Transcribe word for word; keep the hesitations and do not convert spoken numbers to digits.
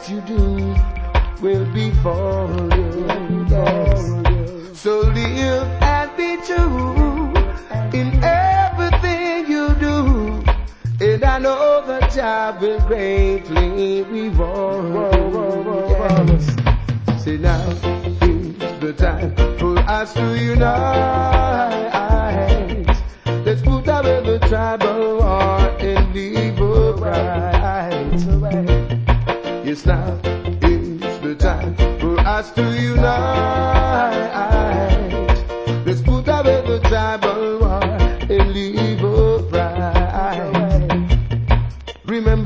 that you do will be for you. Yes. So live and be true in everything you do, and I know the job will greatly reward you. Yes. Say now is the time for us to unite. Let's put away the tribal war and evil pride. Yes, now is the time for us to unite.